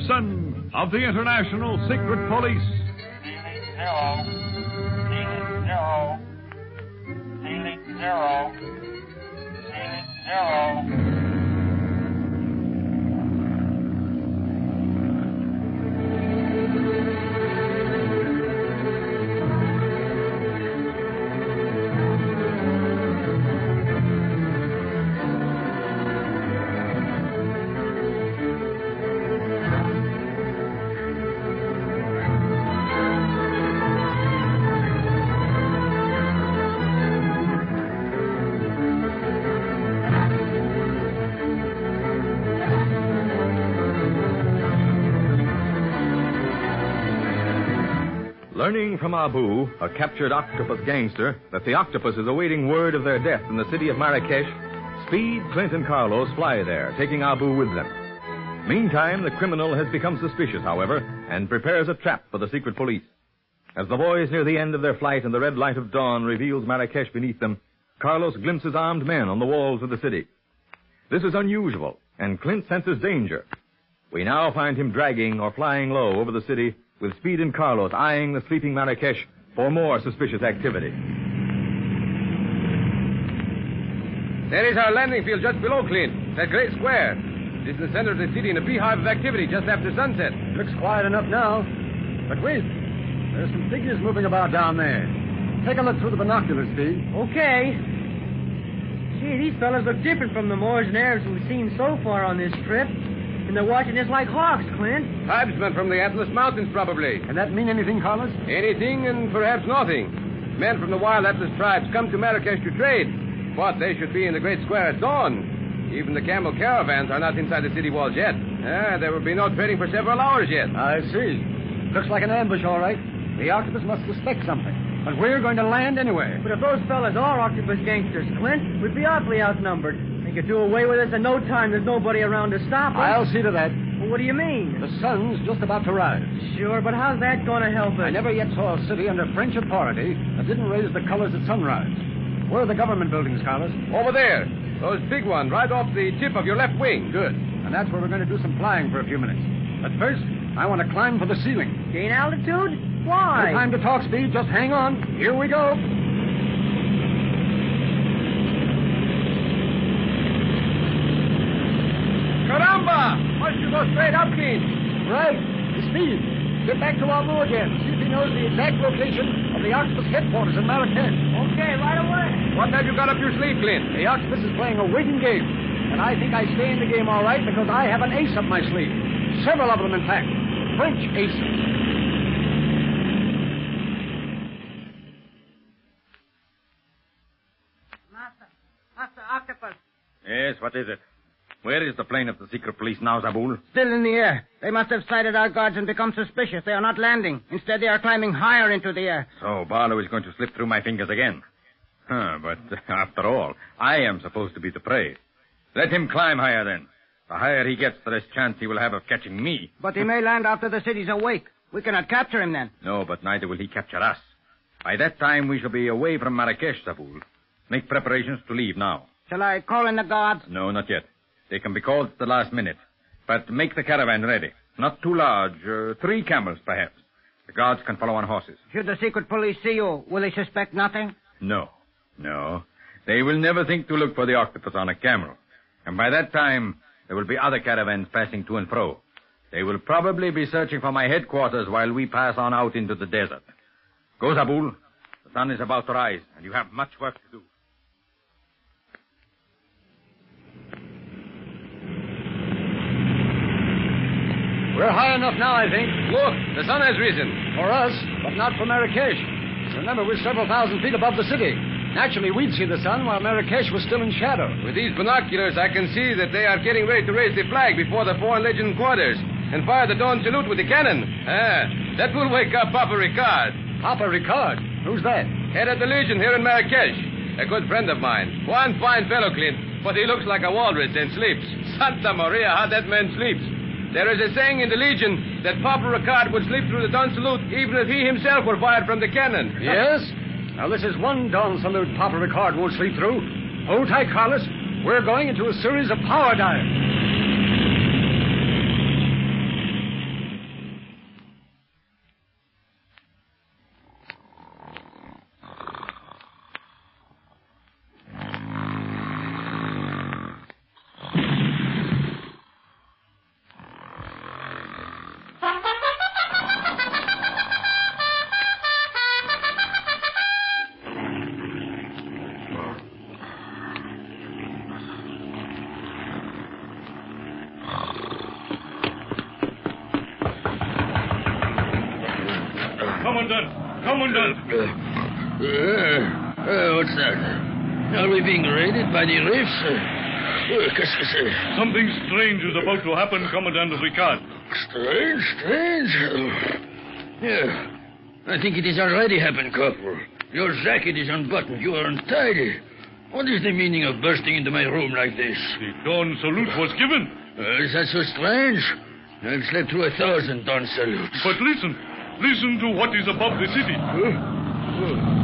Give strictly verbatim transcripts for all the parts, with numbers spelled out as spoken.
Gibson of the International Secret Police. Zero. Zero. Zero. Zero. Learning from Abu, a captured octopus gangster, that the octopus is awaiting word of their death in the city of Marrakesh, Speed, Clint, and Carlos fly there, taking Abu with them. Meantime, the criminal has become suspicious, however, and prepares a trap for the secret police. As the boys near the end of their flight and the red light of dawn reveals Marrakesh beneath them, Carlos glimpses armed men on the walls of the city. This is unusual, and Clint senses danger. We now find him dragging or flying low over the city, with Speed and Carlos eyeing the sleeping Marrakesh for more suspicious activity. There is our landing field just below, Clint. That great square. It is the center of the city in a beehive of activity just after sunset. Looks quiet enough now. But wait. There's some figures moving about down there. Take a look through the binoculars, Speed. Okay. Gee, these fellas look different from the Moors and Arabs we've seen so far on this trip. And they're watching us like hawks, Clint. Tribesmen from the Atlas Mountains, probably. Can that mean anything, Carlos? Anything and perhaps nothing. Men from the wild Atlas tribes come to Marrakesh to trade. But they should be in the great square at dawn. Even the camel caravans are not inside the city walls yet. Ah, there will be no trading for several hours yet. I see. Looks like an ambush, all right. The octopus must suspect something. But we're going to land anyway. But if those fellas are octopus gangsters, Clint, we'd be awfully outnumbered. They could do away with us in no time. There's nobody around to stop us. I'll see to that. Well, what do you mean? The sun's just about to rise. Sure, but how's that going to help us? I never yet saw a city under French authority that didn't raise the colors at sunrise. Where are the government buildings, Carlos? Over there. Those big ones, right off the tip of your left wing. Good. And that's where we're going to do some flying for a few minutes. But first, I want to climb for the ceiling. Gain altitude? Why? No time to talk, Speed. Just hang on. Here we go. Caramba! Why don't you go straight up, Clint? Right. Speed, get back to Abu again. See if he knows the exact location of the octopus headquarters in Marrakesh. Okay, right away. What have you got up your sleeve, Clint? The octopus is playing a waiting game. And I think I stay in the game all right because I have an ace up my sleeve. Several of them, in fact. French aces. Master. Master Octopus. Yes, what is it? Where is the plane of the secret police now, Zabul? Still in the air. They must have sighted our guards and become suspicious. They are not landing. Instead, they are climbing higher into the air. So Barlow is going to slip through my fingers again. Huh, but after all, I am supposed to be the prey. Let him climb higher, then. The higher he gets, the less chance he will have of catching me. But he may land after the city's awake. We cannot capture him then. No, but neither will he capture us. By that time, we shall be away from Marrakesh, Zabul. Make preparations to leave now. Shall I call in the guards? No, not yet. They can be called at the last minute. But make the caravan ready. Not too large. Uh, three camels, perhaps. The guards can follow on horses. Should the secret police see you, will they suspect nothing? No. No. They will never think to look for the octopus on a camel. And by that time, there will be other caravans passing to and fro. They will probably be searching for my headquarters while we pass on out into the desert. Go, Zabul. The sun is about to rise, and you have much work to do. We're high enough now, I think. Look, the sun has risen. For us, but not for Marrakesh. Remember, we're several thousand feet above the city. Naturally, we'd see the sun while Marrakesh was still in shadow. With these binoculars, I can see that they are getting ready to raise the flag before the Foreign Legion quarters and fire the dawn salute with the cannon. Ah, that will wake up Papa Ricard. Papa Ricard? Who's that? Head of the Legion here in Marrakesh. A good friend of mine. One fine fellow, Clint, but he looks like a walrus and sleeps. Santa Maria, how that man sleeps. There is a saying in the Legion that Papa Ricard would sleep through the dawn salute even if he himself were fired from the cannon. Yes? Now, this is one dawn salute Papa Ricard won't sleep through. Hold tight, Carlos. We're going into a series of power dives. Commandant! Commandant! Uh, uh, uh, what's that? Are we being raided by the Riffs? Uh, uh, qu'est-ce que c'est? Something strange is about to happen, Commandant Ricard. Strange, strange. Uh, yeah. I think it has already happened, Corporal. Your jacket is unbuttoned. You are untidy. What is the meaning of bursting into my room like this? The dawn salute was given. Uh, is that so strange? I've slept through a thousand dawn salutes. But listen. Listen to what is above the city. Huh? Oh.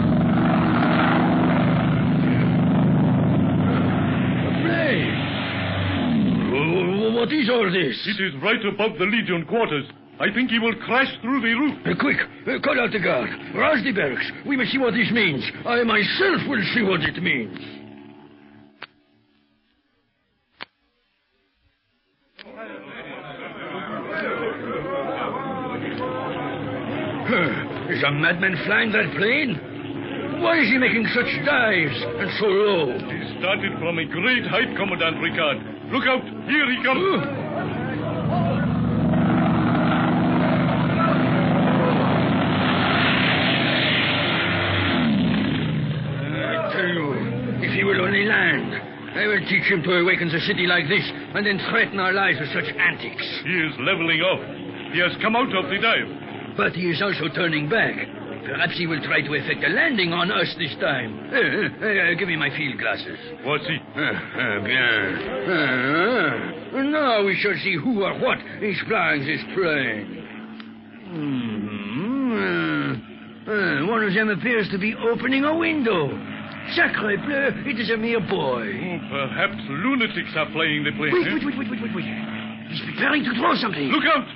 What is all this? It is right above the Legion quarters. I think he will crash through the roof. Uh, quick, uh, call out the guard. Rouse the barracks. We must see what this means. I myself will see what it means. Huh. Is a madman flying that plane? Why is he making such dives and so low? He started from a great height, Commandant Ricard. Look out! Here he comes! Uh. I tell you, if he will only land, I will teach him to awaken the city like this and then threaten our lives with such antics. He is leveling off. He has come out of the dive. But he is also turning back. Perhaps he will try to effect a landing on us this time. Uh, uh, uh, give me my field glasses. Voici. Uh, uh, bien. Uh, uh, now we shall see who or what is flying this plane. Hmm. Uh, uh, one of them appears to be opening a window. Sacre bleu, it is a mere boy. Oh, perhaps lunatics are flying the plane. Wait, eh? wait, wait, wait, wait, wait, wait. He's preparing to throw something. Look out!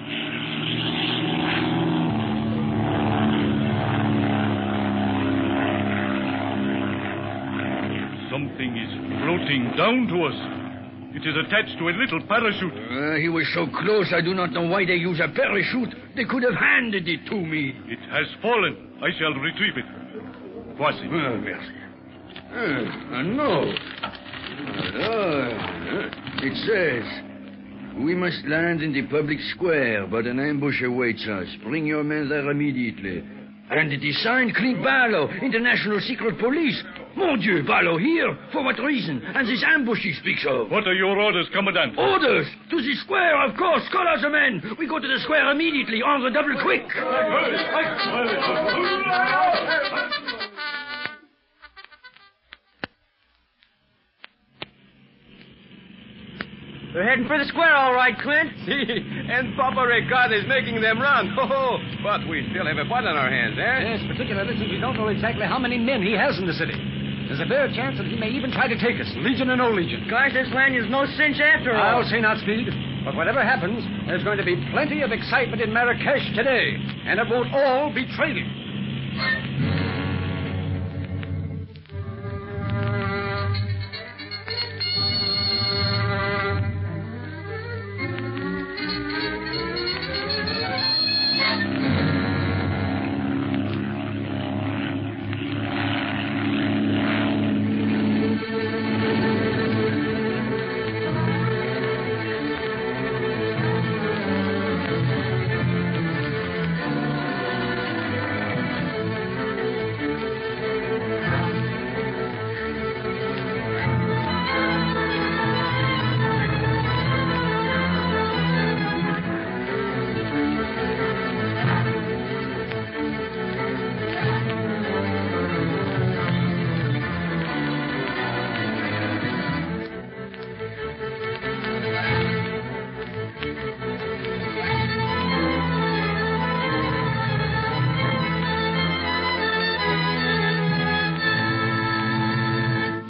Something is floating down to us. It is attached to a little parachute. Uh, he was so close, I do not know why they use a parachute. They could have handed it to me. It has fallen. I shall retrieve it. Voici. Ah, merci. Ah, no. Ah, it says, we must land in the public square, but an ambush awaits us. Bring your men there immediately. And it is signed Clint Barlow, International Secret Police. Mon Dieu, Barlow here? For what reason? And this ambush he speaks of. What are your orders, Commandant? Orders? To the square, of course. Call out the men. We go to the square immediately, on the double quick. They're heading for the square, all right, Clint. See, and Papa Ricard is making them run. Oh, but we still have a fight on our hands, eh? Yes, particularly since we don't know exactly how many men he has in the city. There's a bare chance that he may even try to take us, Legion or no Legion. Gosh, this land is no cinch after all. I'll say not, Speed. But whatever happens, there's going to be plenty of excitement in Marrakesh today. And it won't all be trading.